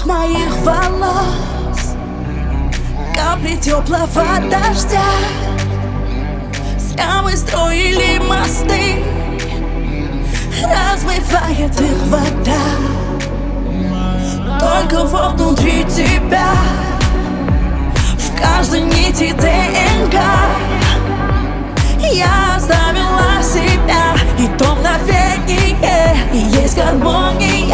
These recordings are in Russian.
моих волос, капли теплого дождя. Зря мы строили мосты, размывает их вода. Только вот внутри тебя, в каждой нити ДНК, я оставила себя, и то мгновение и есть гармония.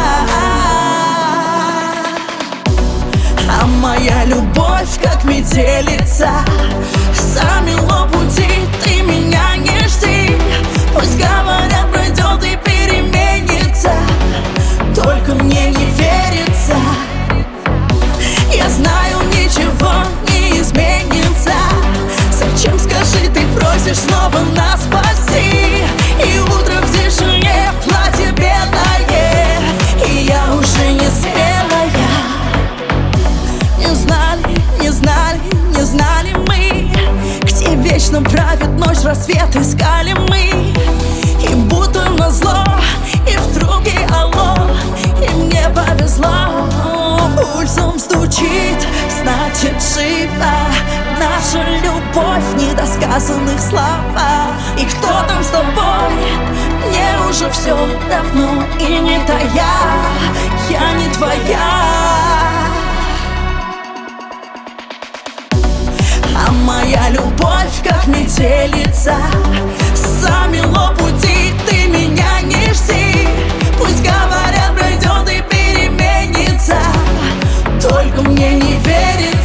А моя любовь, как метелица, замело пути, ты меня не жди. Пусть говорят, пройдет и переменится, только мне не верится. Я знаю, ничего не изменится. Зачем, скажи, ты просишь снова нас спасти? И утром в тишине платье белое, и я уже не смелая. Не знали, не знали, не знали мы, где вечно правит ночь, рассвет искали мы. И будто назло, и вдруг и алло, и мне повезло. Пульсом стучит, значит жива наша любовь в недосказанных словах. И кто там с тобой? Мне уже все давно, и не та я не твоя. А моя любовь, как метелица, замело пути, ты меня не жди. Пусть говорят, пройдет и переменится, только мне не верится.